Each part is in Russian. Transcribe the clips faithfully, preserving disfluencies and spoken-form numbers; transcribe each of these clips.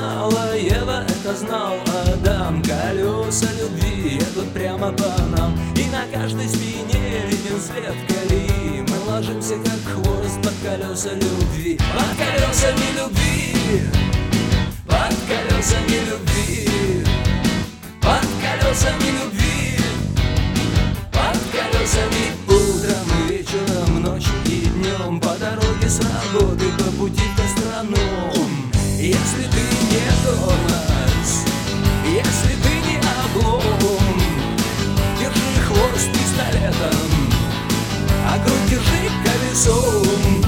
знала Ева, это знал Адам. Колеса любви едут прямо по нам, и на каждой спине виден след колеи. Мы ложимся как хвост под колеса любви, под колесами любви, под колесами любви, под колесами любви, под колесами. Утром и вечером, ночью и днем, по дороге с работы, по пути в гастроном. Если ты не тормоз, если ты не облом, держи хвост пистолетом, а грудь держи колесом.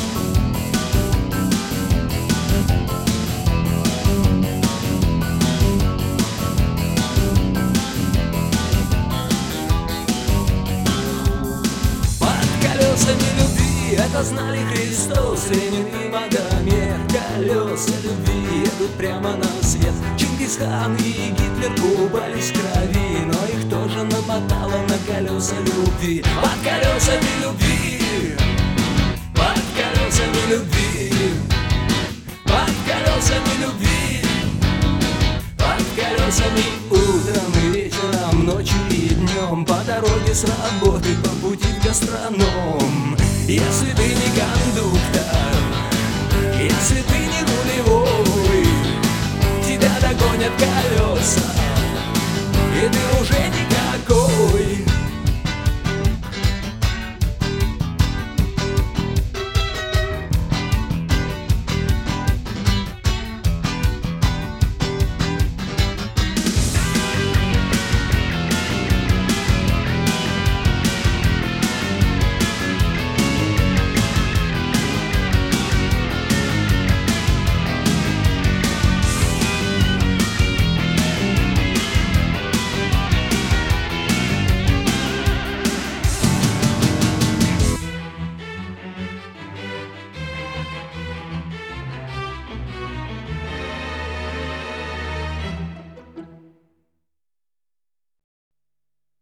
Колесами любви, это знали Христос, Ленин и Магомед. Колеса любви едут прямо на свет. Чингисхан и Гитлер купались в крови, но их тоже намотало на колеса любви. Под колесами любви, под колесами любви, под колесами любви, под колесами. Утром и вечером, ночью и днем, по дороге с работы, по пути в гастроном. Если ты не кондуктор, если ты не рулевой, тебя догонят колеса, и ты уже